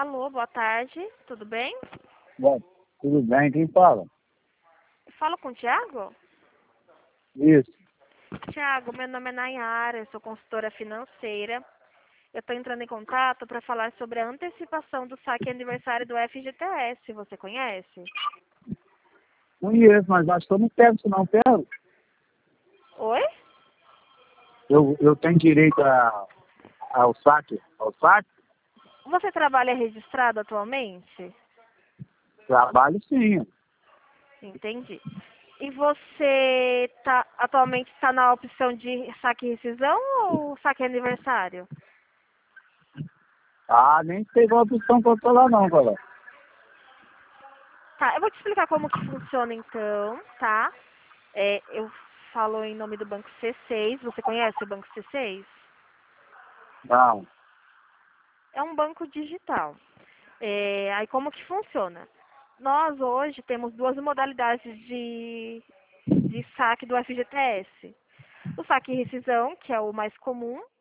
Alô, boa tarde, tudo bem? Bom, tudo bem, quem fala? Falo com o Thiago? Isso. Thiago, meu nome é Nayara, eu sou consultora financeira. Eu estou entrando em contato para falar sobre a antecipação do saque aniversário do FGTS. Você conhece? Conheço, mas acho que eu não pego isso não, pego. Oi? Eu tenho direito ao saque? Ao saque? Você trabalha registrado atualmente? Trabalho sim. Entendi. E você atualmente está na opção de saque e rescisão ou saque aniversário? Ah, nem sei qual opção que eu tô lá não, galera. Tá, eu vou te explicar como que funciona então, tá? Eu falo em nome do Banco C6. Você conhece o Banco C6? Não. É um banco digital. Aí como que funciona? Nós hoje temos duas modalidades de saque do FGTS. O saque e rescisão, que é o mais comum,